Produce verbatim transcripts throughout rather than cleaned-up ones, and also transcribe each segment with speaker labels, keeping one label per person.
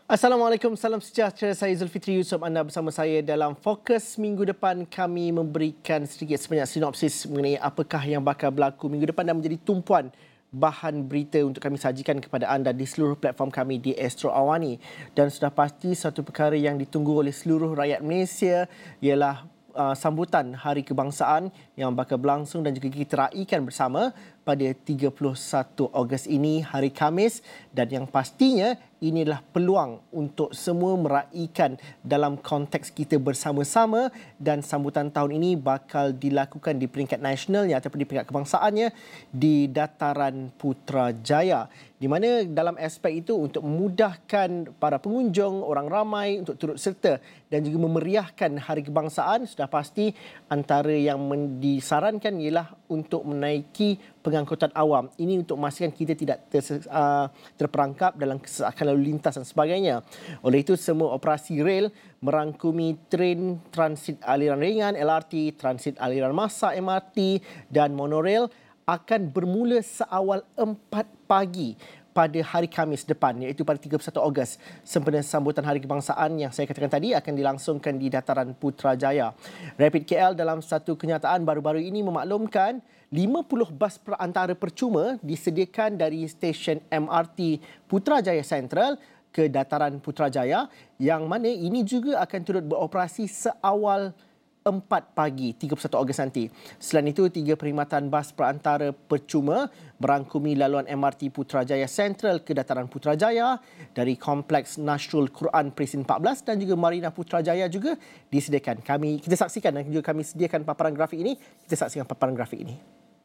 Speaker 1: Assalamualaikum, salam sejahtera. Saya Zulfitri Yusof. Anda bersama saya dalam Fokus minggu depan. Kami memberikan sedikit sebanyak sinopsis mengenai apakah yang bakal berlaku minggu depan dan menjadi tumpuan bahan berita untuk kami sajikan kepada anda di seluruh platform kami di Astro Awani. Dan sudah pasti satu perkara yang ditunggu oleh seluruh rakyat Malaysia ialah uh, sambutan Hari Kebangsaan yang bakal berlangsung dan juga kita raikan bersama pada tiga puluh satu Ogos ini, hari Khamis, dan yang pastinya inilah peluang untuk semua meraikan dalam konteks kita bersama-sama, dan sambutan tahun ini bakal dilakukan di peringkat nasionalnya ataupun di peringkat kebangsaannya di Dataran Putrajaya, di mana dalam aspek itu untuk memudahkan para pengunjung, orang ramai untuk turut serta dan juga memeriahkan Hari Kebangsaan, sudah pasti antara yang disarankan ialah untuk menaiki pengangkutan awam. Ini untuk memastikan kita tidak ter, uh, terperangkap dalam kesesakan lalu lintas dan sebagainya. Oleh itu, semua operasi rel merangkumi train transit aliran ringan, L R T, transit aliran massa, M R T dan monorail akan bermula seawal empat pagi pada hari Khamis depan, iaitu pada tiga puluh satu Ogos. Sempena sambutan Hari Kebangsaan yang saya katakan tadi akan dilangsungkan di Dataran Putrajaya. Rapid K L dalam satu kenyataan baru-baru ini memaklumkan lima puluh bas perantara percuma disediakan dari stesen M R T Putrajaya Central ke Dataran Putrajaya, yang mana ini juga akan turut beroperasi seawal empat pagi tiga puluh satu Ogos nanti. Selain itu, tiga perkhidmatan bas perantara percuma merangkumi laluan M R T Putrajaya Central ke Dataran Putrajaya dari Kompleks Nasrul Quran Presin empat belas dan juga Marina Putrajaya juga disediakan. Kami kita saksikan dan juga kami sediakan paparan grafik ini. Kita saksikan paparan grafik ini.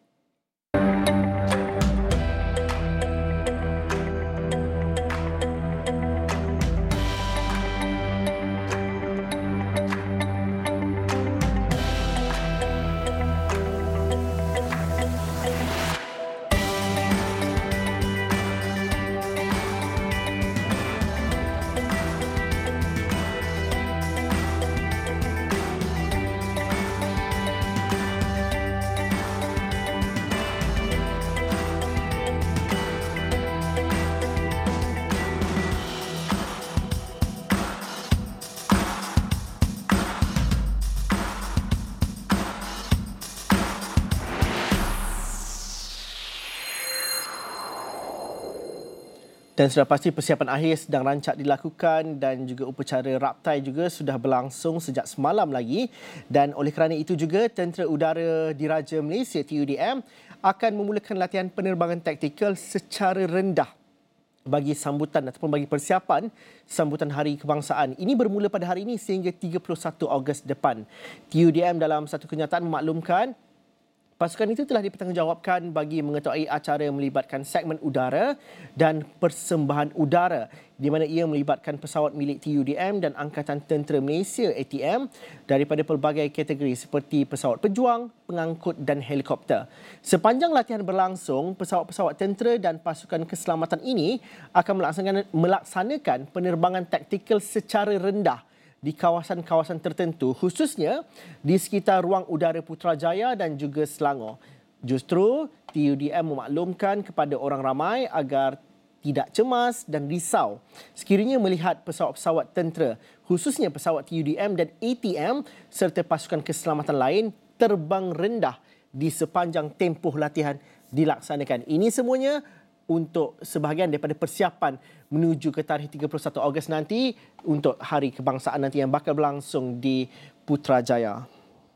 Speaker 1: Dan sudah pasti persiapan akhir sedang rancak dilakukan dan juga upacara raptai juga sudah berlangsung sejak semalam lagi. Dan oleh kerana itu juga, Tentera Udara Diraja Malaysia T U D M akan memulakan latihan penerbangan taktikal secara rendah bagi sambutan ataupun bagi persiapan sambutan Hari Kebangsaan. Ini bermula pada hari ini sehingga tiga puluh satu Ogos depan. T U D M dalam satu kenyataan memaklumkan pasukan itu telah dipertanggungjawabkan bagi mengetahui acara yang melibatkan segmen udara dan persembahan udara, di mana ia melibatkan pesawat milik T U D M dan Angkatan Tentera Malaysia A T M daripada pelbagai kategori seperti pesawat pejuang, pengangkut dan helikopter. Sepanjang latihan berlangsung, pesawat-pesawat tentera dan pasukan keselamatan ini akan melaksanakan, melaksanakan penerbangan taktikal secara rendah di kawasan-kawasan tertentu, khususnya di sekitar ruang udara Putrajaya dan juga Selangor. Justru T U D M memaklumkan kepada orang ramai agar tidak cemas dan risau sekiranya melihat pesawat-pesawat tentera, khususnya pesawat T U D M dan A T M serta pasukan keselamatan lain terbang rendah di sepanjang tempoh latihan dilaksanakan. Ini semuanya untuk sebahagian daripada persiapan menuju ke tarikh tiga puluh satu Ogos nanti untuk Hari Kebangsaan nanti yang bakal berlangsung di Putrajaya.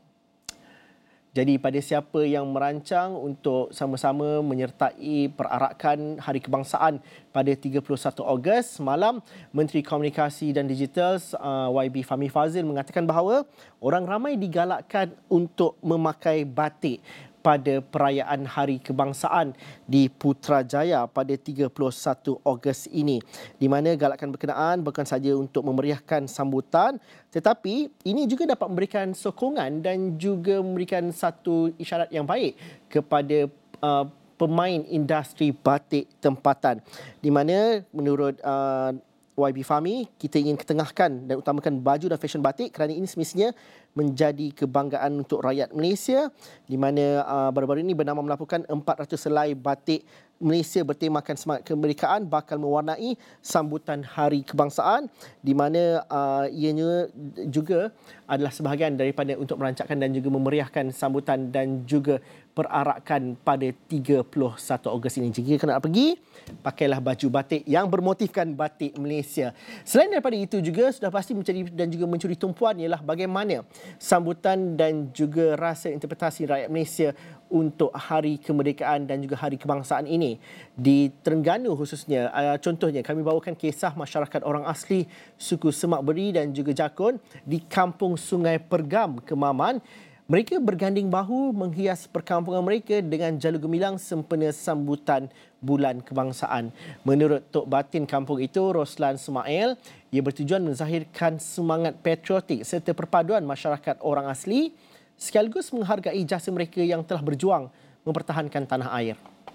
Speaker 1: Jadi pada siapa yang merancang untuk sama-sama menyertai perarakan Hari Kebangsaan pada tiga puluh satu Ogos, semalam Menteri Komunikasi dan Digital uh, Y B Fahmi Fadzil mengatakan bahawa orang ramai digalakkan untuk memakai batik pada perayaan Hari Kebangsaan di Putrajaya pada tiga puluh satu Ogos ini, di mana galakan berkenaan bukan saja untuk memeriahkan sambutan, tetapi ini juga dapat memberikan sokongan dan juga memberikan satu isyarat yang baik kepada uh, pemain industri batik tempatan, di mana menurut uh, Y B Fahmi, kita ingin ketengahkan dan utamakan baju dan fashion batik kerana ini semestinya menjadi kebanggaan untuk rakyat Malaysia, di mana uh, baru-baru ini Bernama melaporkan empat ratus helai batik Malaysia bertemakan semangat kemerdekaan bakal mewarnai sambutan Hari Kebangsaan, di mana uh, ianya juga adalah sebahagian daripada untuk merancangkan dan juga memeriahkan sambutan dan juga perarakan pada tiga puluh satu Ogos ini. Jika nak pergi, pakailah baju batik yang bermotifkan batik Malaysia. Selain daripada itu juga sudah pasti mencari dan juga mencuri tumpuan ialah bagaimana sambutan dan juga rasa interpretasi rakyat Malaysia untuk Hari Kemerdekaan dan juga Hari Kebangsaan ini. Di Terengganu khususnya, contohnya kami bawakan kisah masyarakat orang asli suku Semak Beri dan juga Jakun di Kampung Sungai Pergam, Kemaman. Mereka berganding bahu menghias perkampungan mereka dengan jalur gemilang sempena sambutan Bulan Kebangsaan. Menurut Tok Batin kampung itu, Roslan Sumail, ia bertujuan menzahirkan semangat patriotik serta perpaduan masyarakat orang asli sekaligus menghargai jasa mereka yang telah berjuang mempertahankan tanah air.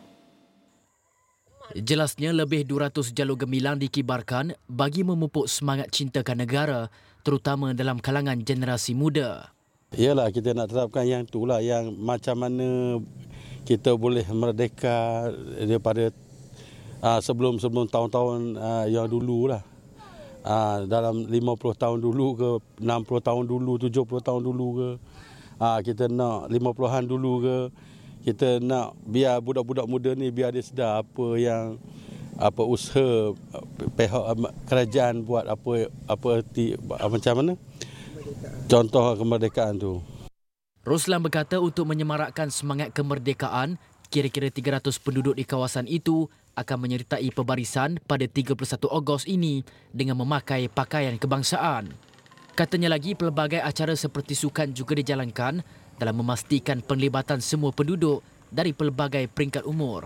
Speaker 2: Jelasnya lebih dua ratus jalur gemilang dikibarkan bagi memupuk semangat cintakan negara, terutama dalam kalangan generasi muda.
Speaker 3: Yalah, kita nak terapkan yang itulah, yang macam mana kita boleh merdeka daripada uh, sebelum-sebelum tahun-tahun uh, yang dululah. Uh, dalam lima puluh tahun dulu ke, enam puluh tahun dulu, tujuh puluh tahun dulu ke. Uh, kita nak lima puluhan dulu ke. Kita nak biar budak-budak muda ni biar dia sedar apa yang apa usaha pihak kerajaan buat, apa apa erti macam mana contoh kemerdekaan tu.
Speaker 2: Roslan berkata untuk menyemarakkan semangat kemerdekaan, kira-kira tiga ratus penduduk di kawasan itu akan menyertai pembarisan pada tiga puluh satu Ogos ini dengan memakai pakaian kebangsaan. Katanya lagi, pelbagai acara seperti sukan juga dijalankan dalam memastikan penglibatan semua penduduk dari pelbagai peringkat umur.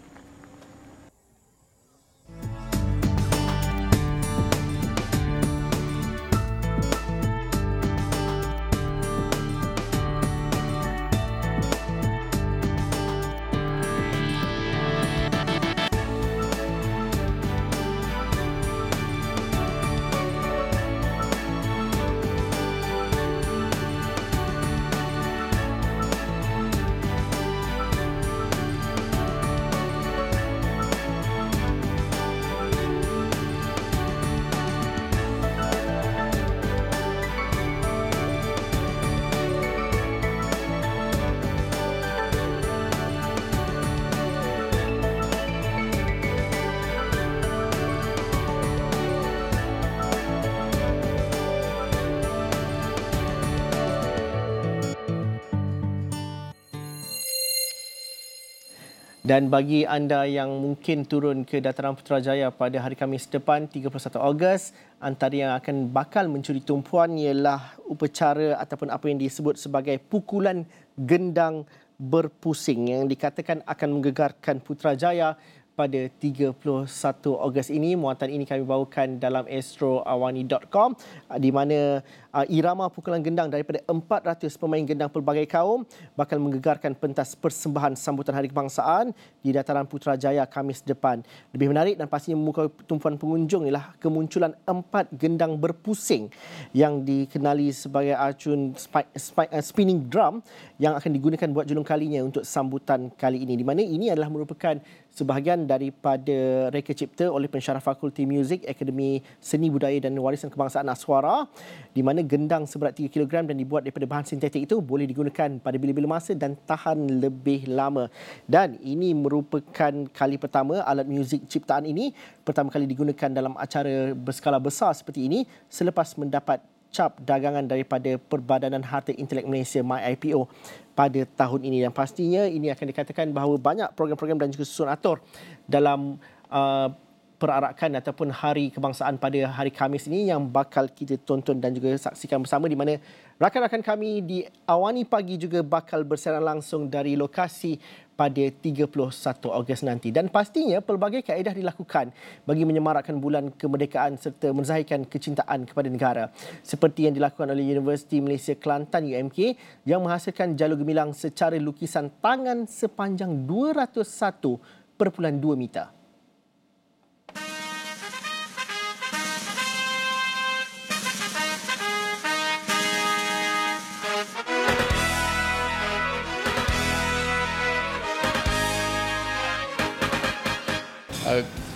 Speaker 1: Dan bagi anda yang mungkin turun ke Dataran Putrajaya pada hari Khamis depan tiga puluh satu Ogos, antara yang akan bakal mencuri tumpuan ialah upacara ataupun apa yang disebut sebagai pukulan gendang berpusing yang dikatakan akan menggegarkan Putrajaya pada tiga puluh satu Ogos ini. Muatan ini kami bawakan dalam astro awani dot com, di mana uh, irama pukulan gendang daripada empat ratus pemain gendang pelbagai kaum bakal menggegarkan pentas persembahan sambutan Hari Kebangsaan di Dataran Putrajaya Khamis depan. Lebih menarik dan pastinya membuka tumpuan pengunjung ialah kemunculan empat gendang berpusing yang dikenali sebagai acun spike, spike, uh, spinning drum yang akan digunakan buat julung kalinya untuk sambutan kali ini, di mana ini adalah merupakan sebahagian daripada reka cipta oleh pensyarah Fakulti Muzik Akademi Seni Budaya dan Warisan Kebangsaan Aswara, di mana gendang seberat tiga kilogram dan dibuat daripada bahan sintetik itu boleh digunakan pada bila-bila masa dan tahan lebih lama. Dan ini merupakan kali pertama alat muzik ciptaan ini pertama kali digunakan dalam acara berskala besar seperti ini selepas mendapat cap dagangan daripada Perbadanan Harta Intelek Malaysia M Y I P O pada tahun ini. Dan pastinya ini akan dikatakan bahawa banyak program-program dan juga susunan atur dalam uh, perarakan ataupun Hari Kebangsaan pada hari Khamis ini yang bakal kita tonton dan juga saksikan bersama, di mana rakan-rakan kami di Awani Pagi juga bakal bersiaran langsung dari lokasi pada tiga puluh satu Ogos nanti. Dan pastinya pelbagai kaedah dilakukan bagi menyemarakkan bulan kemerdekaan serta menzahirkan kecintaan kepada negara. Seperti yang dilakukan oleh Universiti Malaysia Kelantan U M K yang menghasilkan jalur gemilang secara lukisan tangan sepanjang dua ratus satu perpuluhan dua meter.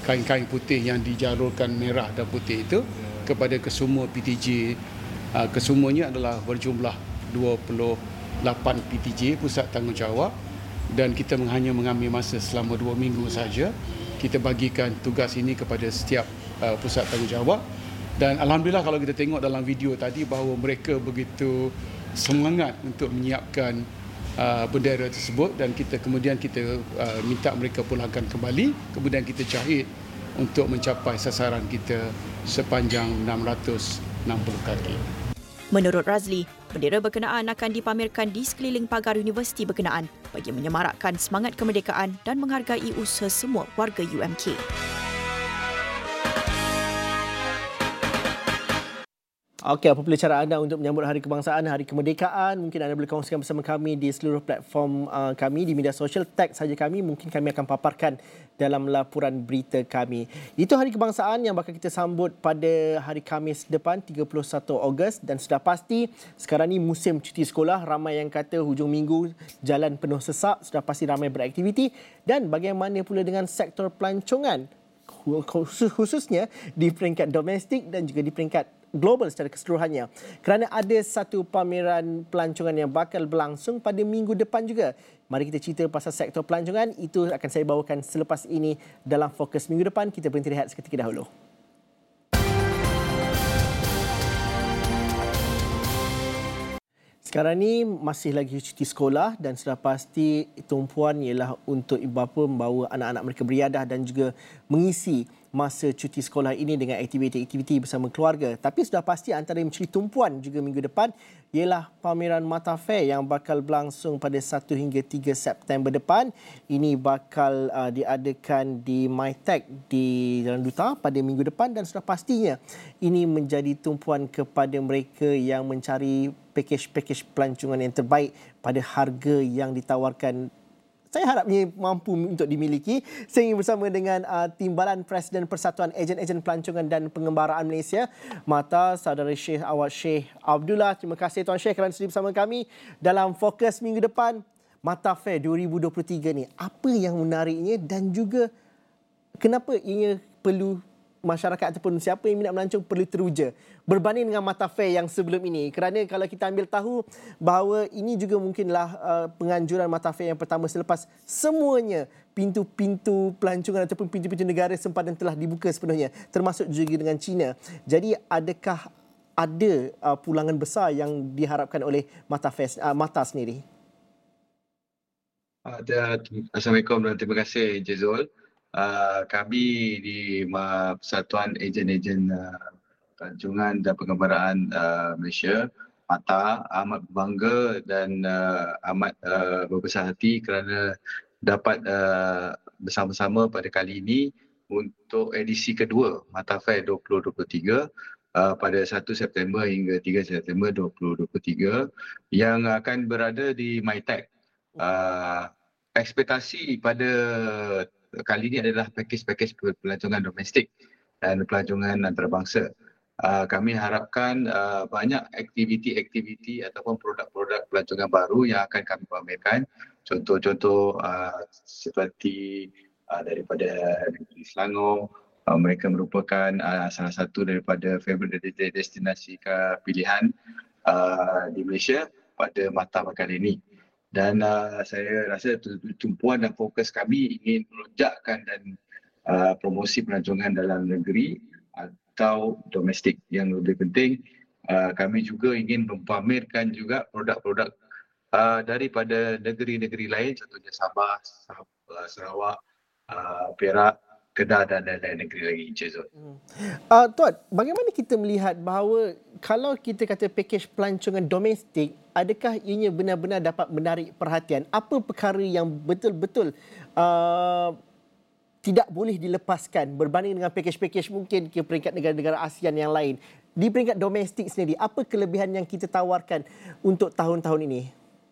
Speaker 4: kain-kain putih yang dijalurkan merah dan putih itu kepada kesemua P T J. Uh, kesemuanya adalah berjumlah dua puluh lapan P T J, pusat tanggungjawab, dan kita hanya mengambil masa selama dua minggu saja. Kita bagikan tugas ini kepada setiap uh, pusat tanggungjawab, dan alhamdulillah kalau kita tengok dalam video tadi bahawa mereka begitu semangat untuk menyiapkan uh, bendera tersebut, dan kita kemudian kita uh, minta mereka pulangkan kembali, kemudian kita jahit untuk mencapai sasaran kita sepanjang enam ratus enam puluh kaki.
Speaker 5: Menurut Razli, bendera berkenaan akan dipamerkan di sekeliling pagar universiti berkenaan bagi menyemarakkan semangat kemerdekaan dan menghargai usaha semua warga U M K.
Speaker 1: Okey, apabila cara anda untuk menyambut Hari Kebangsaan, Hari Kemerdekaan, mungkin anda boleh kongsikan bersama kami di seluruh platform uh, kami di media sosial. Tag saja kami, mungkin kami akan paparkan dalam laporan berita kami. Itu Hari Kebangsaan yang bakal kita sambut pada hari Khamis depan, tiga puluh satu Ogos, dan sudah pasti sekarang ni musim cuti sekolah. Ramai yang kata hujung minggu jalan penuh sesak, sudah pasti ramai beraktiviti. Dan bagaimana pula dengan sektor pelancongan, khususnya di peringkat domestik dan juga di peringkat global secara keseluruhannya, kerana ada satu pameran pelancongan yang bakal berlangsung pada minggu depan juga. Mari kita cerita pasal sektor pelancongan. Itu akan saya bawakan selepas ini dalam Fokus minggu depan. Kita berhenti rehat seketika dahulu. Sekarang ni masih lagi cuti sekolah, dan sudah pasti tumpuan ialah untuk ibu bapa membawa anak-anak mereka beriadah dan juga mengisi masa cuti sekolah ini dengan aktiviti-aktiviti bersama keluarga. Tapi sudah pasti antara yang menjadi tumpuan juga minggu depan ialah pameran Mata Fair yang bakal berlangsung pada satu hingga tiga September depan. Ini bakal uh, diadakan di MyTech di Jalan Duta pada minggu depan, dan sudah pastinya ini menjadi tumpuan kepada mereka yang mencari pakej-pakej pelancongan yang terbaik pada harga yang ditawarkan. Saya harapnya mampu untuk dimiliki. Saya ingin bersama dengan uh, Timbalan Presiden Persatuan Ejen-Ejen Pelancongan dan Pengembaraan Malaysia, Mata, Saudara Syekh Awad Syekh Abdullah. Terima kasih Tuan Syekh kerana sudi bersama kami dalam Fokus minggu depan. Mata Fair dua ribu dua puluh tiga ni, apa yang menariknya dan juga kenapa ia perlu masyarakat ataupun siapa yang minat melancong perlu teruja berbanding dengan Mata Fair yang sebelum ini? Kerana kalau kita ambil tahu bahawa ini juga mungkinlah uh, penganjuran Mata Fair yang pertama selepas semuanya pintu-pintu pelancongan ataupun pintu-pintu negara sempadan telah dibuka sepenuhnya, termasuk juga dengan China. Jadi adakah ada uh, pulangan besar yang diharapkan oleh Mata Fair, uh, Mata sendiri?
Speaker 6: Ada. Assalamualaikum dan terima kasih Encik Zul. Uh, kami di uh, Persatuan Ejen-Ejen uh, Pelancongan dan Pengembaraan uh, Malaysia, Mata, amat berbangga dan uh, amat uh, berbesar hati kerana dapat uh, bersama-sama pada kali ini untuk edisi kedua Mata Fair dua ribu dua puluh tiga uh, pada satu September hingga tiga September dua ribu dua puluh tiga yang akan berada di MyTech. Uh, ekspektasi pada kali ini adalah pakej-pakej pelancongan domestik dan pelancongan antarabangsa. Uh, kami harapkan uh, banyak aktiviti-aktiviti ataupun produk-produk pelancongan baru yang akan kami pamerkan. Contoh-contoh uh, seperti uh, daripada negeri Selangor, uh, mereka merupakan uh, salah satu daripada favourite destinasi pilihan uh, di Malaysia pada Mata kali ini. Dan uh, saya rasa tumpuan dan fokus kami ingin melonjakkan dan uh, promosi pelancongan dalam negeri atau domestik. Yang lebih penting, uh, kami juga ingin mempamerkan juga produk-produk uh, daripada negeri-negeri lain, contohnya Sabah, Sarawak, uh, Perak, Kedah dan lain-lain negeri lagi, Encik Zul.
Speaker 1: Uh, Tuan, bagaimana kita melihat bahawa kalau kita kata pakej pelancongan domestik, adakah ianya benar-benar dapat menarik perhatian? Apa perkara yang betul-betul uh, tidak boleh dilepaskan berbanding dengan pakej-pakej mungkin ke peringkat negara-negara ASEAN yang lain? Di peringkat domestik sendiri, apa kelebihan yang kita tawarkan untuk tahun-tahun ini?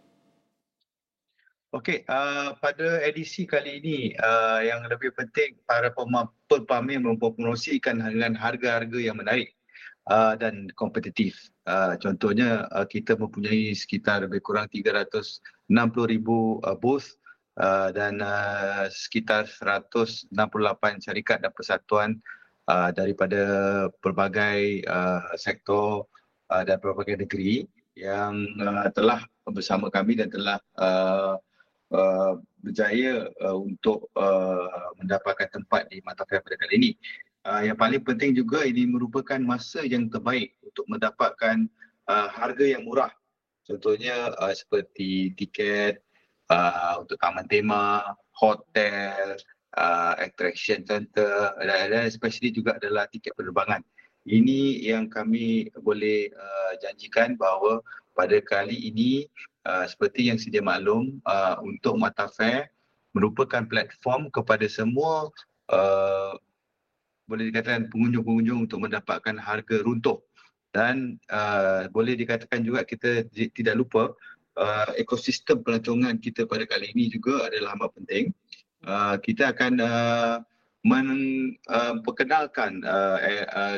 Speaker 6: Okey, uh, pada edisi kali ini uh, yang lebih penting para pepamer mempromosikan dengan harga-harga yang menarik uh, dan kompetitif. Uh, contohnya uh, kita mempunyai sekitar lebih kurang tiga ratus enam puluh ribu uh, booth uh, dan uh, sekitar seratus enam puluh lapan syarikat dan persatuan uh, daripada pelbagai uh, sektor uh, dan pelbagai negeri yang uh, telah bersama kami dan telah uh, uh, berjaya uh, untuk uh, mendapatkan tempat di Mata Fair pada kali ini. Uh, yang paling penting juga ini merupakan masa yang terbaik untuk mendapatkan uh, harga yang murah. Contohnya uh, seperti tiket uh, untuk taman tema, hotel, uh, attraction center dan, dan especially juga adalah tiket penerbangan. Ini yang kami boleh uh, janjikan bahawa pada kali ini uh, seperti yang sedia maklum uh, untuk Mata Fair merupakan platform kepada semua uh, boleh dikatakan pengunjung-pengunjung untuk mendapatkan harga runtuh dan uh, boleh dikatakan juga kita tidak lupa uh, ekosistem pelancongan kita pada kali ini juga adalah amat penting. Uh, kita akan uh, memperkenalkan uh, uh,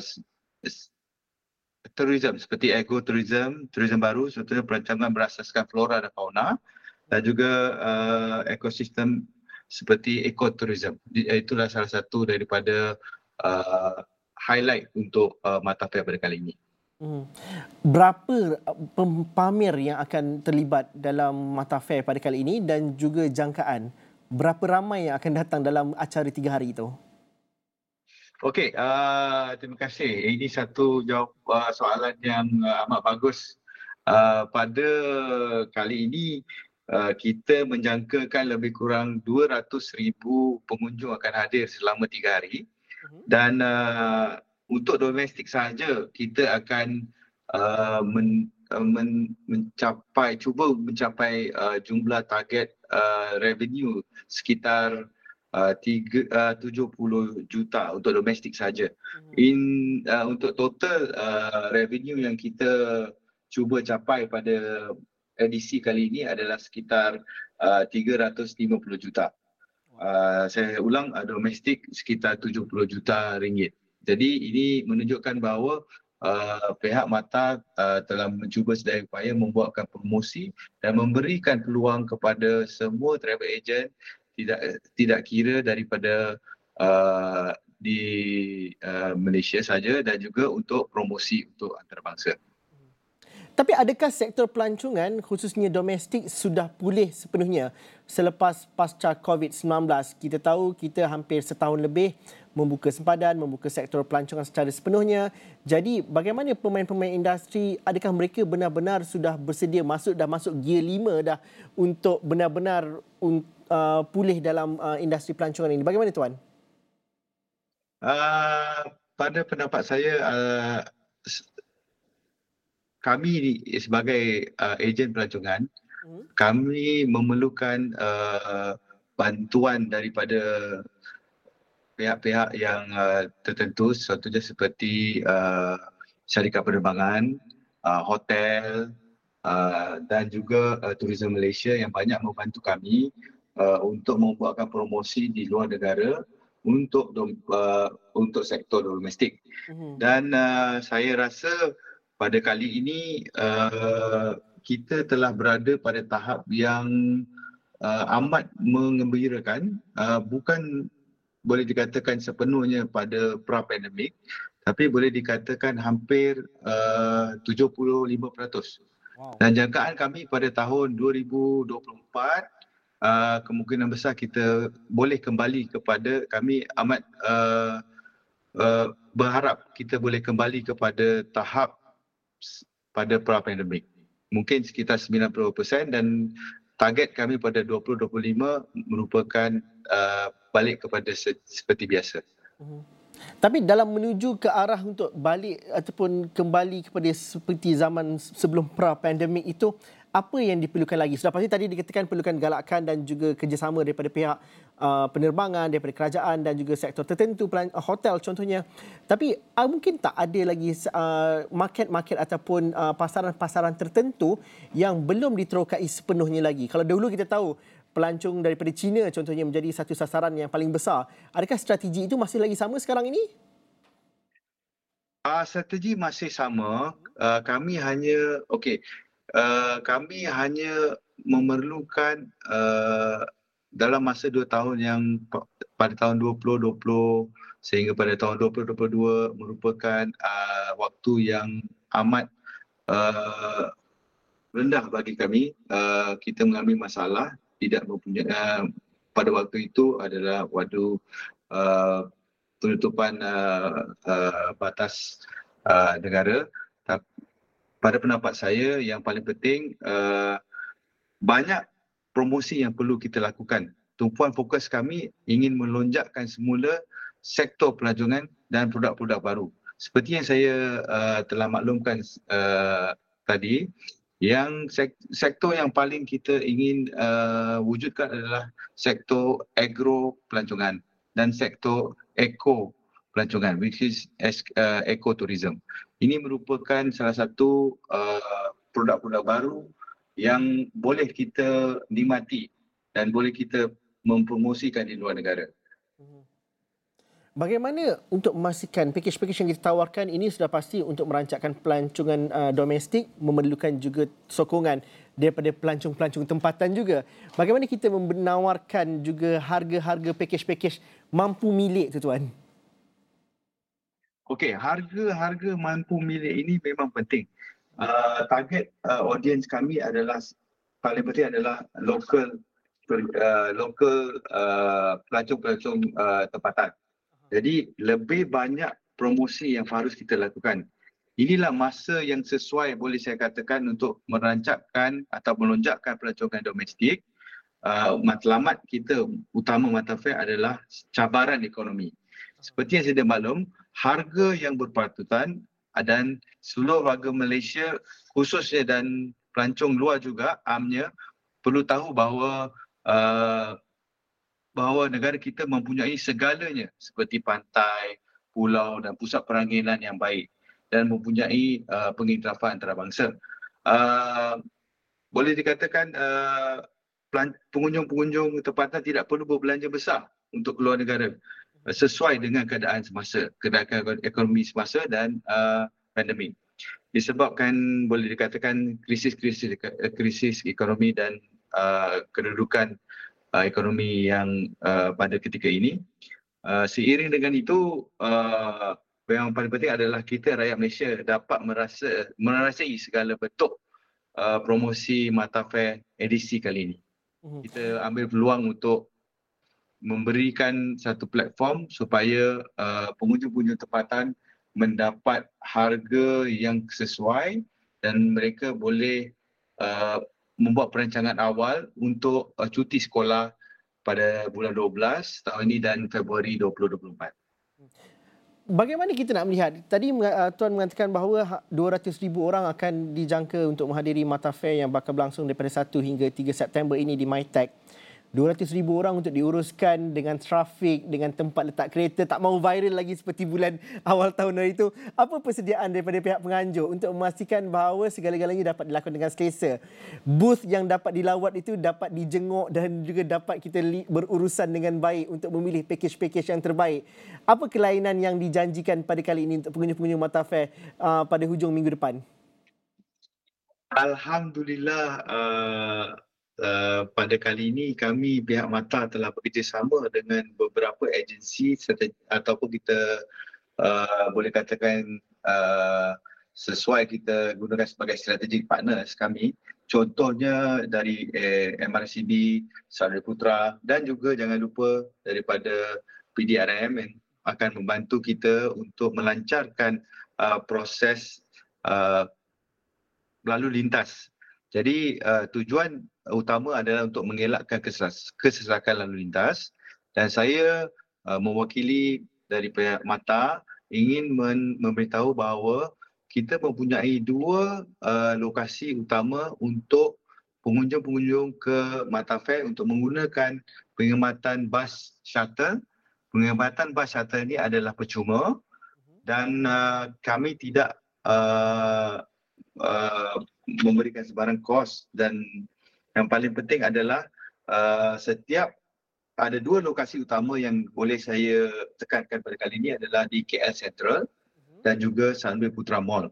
Speaker 6: tourism seperti agrotourism, tourism baru, contohnya perancangan berasaskan flora dan fauna dan juga uh, ekosistem seperti ekotourism. Itulah salah satu daripada uh, highlight untuk uh, Mata Fair pada kali ini.
Speaker 1: Hmm. Berapa pamer yang akan terlibat dalam Mata Fair pada kali ini dan juga jangkaan? Berapa ramai yang akan datang dalam acara tiga hari itu?
Speaker 6: Okey, uh, terima kasih. Ini satu jawab uh, soalan yang uh, amat bagus. Uh, pada kali ini uh, kita menjangkakan lebih kurang dua ratus ribu pengunjung akan hadir selama tiga hari. Dan uh, untuk domestik sahaja kita akan uh, men, uh, men, mencapai, cuba mencapai uh, jumlah target uh, revenue sekitar Uh, tiga, uh, tujuh puluh juta untuk domestik saja. In uh, untuk total uh, revenue yang kita cuba capai pada edisi kali ini adalah sekitar uh, tiga ratus lima puluh juta. Uh, saya ulang, uh, domestik sekitar tujuh puluh juta ringgit. Jadi ini menunjukkan bahawa uh, pihak Mata uh, telah mencuba sedaya upaya membuatkan promosi dan memberikan peluang kepada semua travel agent tidak tidak kira daripada uh, di uh, Malaysia saja dan juga untuk promosi untuk antarabangsa.
Speaker 1: Tapi adakah sektor pelancongan khususnya domestik sudah pulih sepenuhnya selepas pasca covid sembilan belas? Kita tahu kita hampir setahun lebih membuka sempadan, membuka sektor pelancongan secara sepenuhnya. Jadi bagaimana pemain-pemain industri, adakah mereka benar-benar sudah bersedia masuk dah masuk gear lima dah untuk benar-benar uh, pulih dalam uh, industri pelancongan ini? Bagaimana tuan?
Speaker 6: Uh, pada pendapat saya uh, kami sebagai uh, ejen pelancongan, hmm. kami memerlukan uh, bantuan daripada pihak-pihak yang uh, tertentu, contohnya seperti uh, syarikat penerbangan, uh, hotel uh, dan juga uh, Tourism Malaysia yang banyak membantu kami uh, untuk membuatkan promosi di luar negara untuk uh, untuk sektor domestik. Hmm. Dan uh, saya rasa pada kali ini uh, kita telah berada pada tahap yang uh, amat mengembirakan, uh, bukan boleh dikatakan sepenuhnya pada pra-pandemik, tapi boleh dikatakan hampir uh, tujuh puluh lima peratus. Wow. Dan jangkaan kami pada tahun dua ribu dua puluh empat, uh, kemungkinan besar kita boleh kembali kepada, kami amat uh, uh, berharap kita boleh kembali kepada tahap pada pra-pandemik. Mungkin sekitar sembilan puluh peratus dan target kami pada dua ribu dua puluh lima merupakan uh, balik kepada se- seperti biasa.
Speaker 1: Uh-huh. Tapi dalam menuju ke arah untuk balik ataupun kembali kepada seperti zaman sebelum pra-pandemik itu, apa yang diperlukan lagi? Sudah pasti tadi dikatakan perlukan galakan dan juga kerjasama daripada pihak uh, penerbangan, daripada kerajaan dan juga sektor tertentu, pelan- uh, hotel contohnya. Tapi uh, mungkin tak ada lagi uh, market-market ataupun uh, pasaran-pasaran tertentu yang belum diterokai sepenuhnya lagi. Kalau dahulu kita tahu pelancong daripada China contohnya menjadi satu sasaran yang paling besar. Adakah strategi itu masih lagi sama sekarang ini?
Speaker 6: Uh, strategi masih sama. Uh, kami hanya, okey, uh, kami hanya memerlukan uh, dalam masa dua tahun yang pada tahun dua ribu dua puluh sehingga pada tahun dua ribu dua puluh dua merupakan uh, waktu yang amat uh, rendah bagi kami. Uh, kita mengalami masalah tidak mempunyai uh, pada waktu itu adalah waktu uh, penutupan uh, uh, batas uh, negara. Pada pendapat saya yang paling penting uh, banyak promosi yang perlu kita lakukan. Tumpuan fokus kami ingin melonjakkan semula sektor pelancongan dan produk-produk baru. Seperti yang saya uh, telah maklumkan uh, tadi, yang sektor yang paling kita ingin uh, wujudkan adalah sektor agro pelancongan dan sektor eco pelancongan, which is uh, ecotourism. Ini merupakan salah satu uh, produk-produk baru yang boleh kita nikmati dan boleh kita mempromosikan di luar negara.
Speaker 1: Bagaimana untuk memastikan pakej-pakej yang kita tawarkan ini sudah pasti untuk merancangkan pelancongan uh, domestik, memerlukan juga sokongan daripada pelancong-pelancong tempatan juga. Bagaimana kita menawarkan juga harga-harga pakej-pakej mampu milik tu tuan?
Speaker 6: Okey, harga-harga mampu milik ini memang penting. Uh, target uh, audience kami adalah paling penting adalah local uh, local uh, pelancong-pelancong uh, tempatan. Jadi lebih banyak promosi yang harus kita lakukan. Inilah masa yang sesuai boleh saya katakan untuk merancangkan atau melonjakkan pelancongan domestik. Uh, matlamat kita utama Matafair adalah cabaran ekonomi. Seperti yang saya maklum, harga yang berpatutan dan seluruh warga Malaysia khususnya dan pelancong luar juga amnya perlu tahu bahawa uh, bahawa negara kita mempunyai segalanya seperti pantai, pulau dan pusat peranggenan yang baik dan mempunyai uh, pengiktirafan antarabangsa. Uh, boleh dikatakan uh, pengunjung-pengunjung tempatan tidak perlu berbelanja besar untuk keluar negara sesuai dengan keadaan semasa, keadaan ekonomi semasa dan uh, pandemik. Disebabkan boleh dikatakan krisis-krisis krisis ekonomi dan uh, kedudukan uh, ekonomi yang uh, pada ketika ini. Uh, seiring dengan itu, uh, yang paling penting adalah kita rakyat Malaysia dapat merasa merasai segala bentuk uh, promosi Matafair edisi kali ini. Kita ambil peluang untuk memberikan satu platform supaya uh, pengunjung-pengunjung tempatan mendapat harga yang sesuai dan mereka boleh uh, membuat perancangan awal untuk uh, cuti sekolah pada bulan dua belas tahun ini dan Februari dua ribu dua puluh empat.
Speaker 1: Bagaimana kita nak melihat? Tadi uh, Tuan mengatakan bahawa dua ratus ribu orang akan dijangka untuk menghadiri Matafair yang bakal berlangsung daripada satu hingga tiga September ini di MyTech. dua ratus ribu orang untuk diuruskan dengan trafik, dengan tempat letak kereta, tak mahu viral lagi seperti bulan awal tahun hari itu. Apa persediaan daripada pihak penganjur untuk memastikan bahawa segala-galanya dapat dilakukan dengan selesa? Booth yang dapat dilawat itu dapat dijenguk dan juga dapat kita berurusan dengan baik untuk memilih pakej-pakej yang terbaik. Apa kelainan yang dijanjikan pada kali ini untuk pengunjung-pengunjung Matafair uh, pada hujung minggu depan?
Speaker 6: Alhamdulillah, uh... Uh, pada kali ini kami pihak Mata telah bekerjasama dengan beberapa agensi serta, ataupun kita uh, boleh katakan uh, sesuai kita gunakan sebagai strategic partners kami. Contohnya dari eh, M R C B, Saudara Putra dan juga jangan lupa daripada P D R M yang akan membantu kita untuk melancarkan uh, proses uh, lalu lintas. Jadi uh, tujuan utama adalah untuk mengelakkan kesesakan lalu lintas dan saya uh, mewakili dari pihak Mata ingin men- memberitahu bahawa kita mempunyai dua uh, lokasi utama untuk pengunjung-pengunjung ke Matafair untuk menggunakan perkhidmatan bas shuttle. Perkhidmatan bas shuttle ini adalah percuma dan uh, kami tidak uh, uh, memberikan sebarang kos dan yang paling penting adalah uh, setiap ada dua lokasi utama yang boleh saya tekankan pada kali ini adalah di K L Central dan juga Sunway Putra Mall.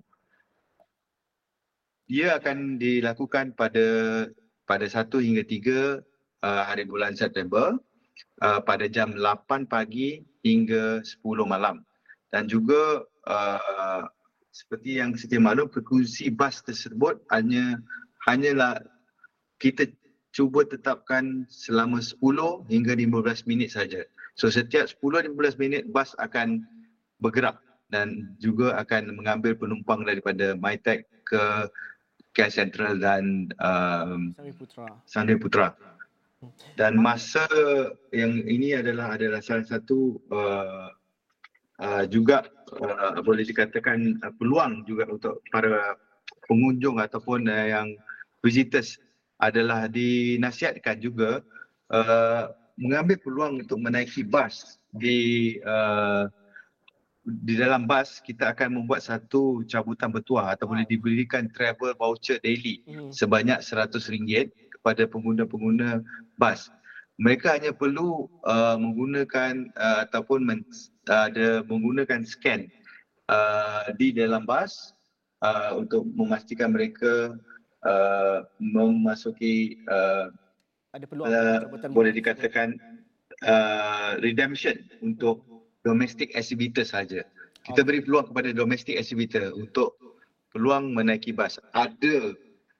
Speaker 6: Dia akan dilakukan pada pada satu hingga tiga uh, hari bulan September uh, pada jam lapan pagi hingga sepuluh malam. Dan juga uh, seperti yang sedia maklum, frekuensi bas tersebut hanya hanyalah kita cuba tetapkan selama sepuluh hingga lima belas minit saja. So setiap sepuluh hingga lima belas minit bas akan bergerak dan juga akan mengambil penumpang daripada MyTech ke K L Sentral dan um, Sunway Putra. Dan masa yang ini adalah adalah salah satu uh, uh, juga uh, boleh dikatakan uh, peluang juga untuk para pengunjung ataupun uh, yang visitors adalah dinasihatkan juga uh, mengambil peluang untuk menaiki bas di uh, di dalam bas. Kita akan membuat satu cabutan bertuah atau boleh diberikan travel voucher daily hmm. sebanyak seratus ringgit kepada pengguna-pengguna bas. Mereka hanya perlu uh, menggunakan uh, ataupun men, uh, ada menggunakan scan uh, di dalam bas uh, untuk memastikan mereka uh, memasuki uh, ada peluang uh, boleh dikatakan uh, redemption untuk domestic exhibitor saja. Kita beri peluang kepada domestic exhibitor untuk peluang menaiki bas. Ada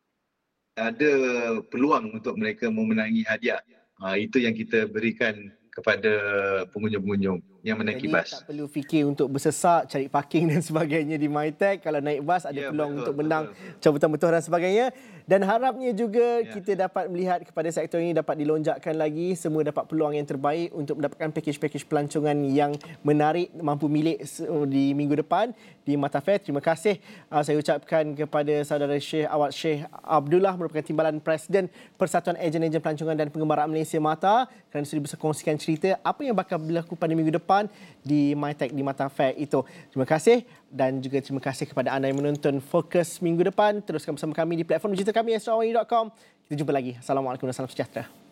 Speaker 6: ada peluang untuk mereka memenangi hadiah. Ha, itu yang kita berikan kepada pengunjung-pengunjung yang menaiki
Speaker 1: Jadi,
Speaker 6: bas.
Speaker 1: Tak perlu fikir untuk bersesak, cari parking dan sebagainya di MyTech. Kalau naik bas ada ya, peluang betul, untuk menang cabutan bertuah dan sebagainya. Dan harapnya juga ya. kita dapat melihat kepada sektor ini dapat dilonjakkan lagi. Semua dapat peluang yang terbaik untuk mendapatkan pakej-pakej pelancongan yang menarik, mampu milik di minggu depan di Mata Fair. Terima kasih uh, saya ucapkan kepada saudara Syekh Awad Syekh Abdullah, merupakan Timbalan Presiden Persatuan Ejen-Ejen Pelancongan dan Pengembaraan Malaysia Mata, kerana sudah bisa kongsikan cerita apa yang bakal berlaku pada minggu depan di MyTech di Mata Fair itu. Terima kasih dan juga terima kasih kepada anda yang menonton Fokus minggu depan. Teruskan bersama kami di platform digital kami astro awani dot com. Kita jumpa lagi. Assalamualaikum dan salam sejahtera.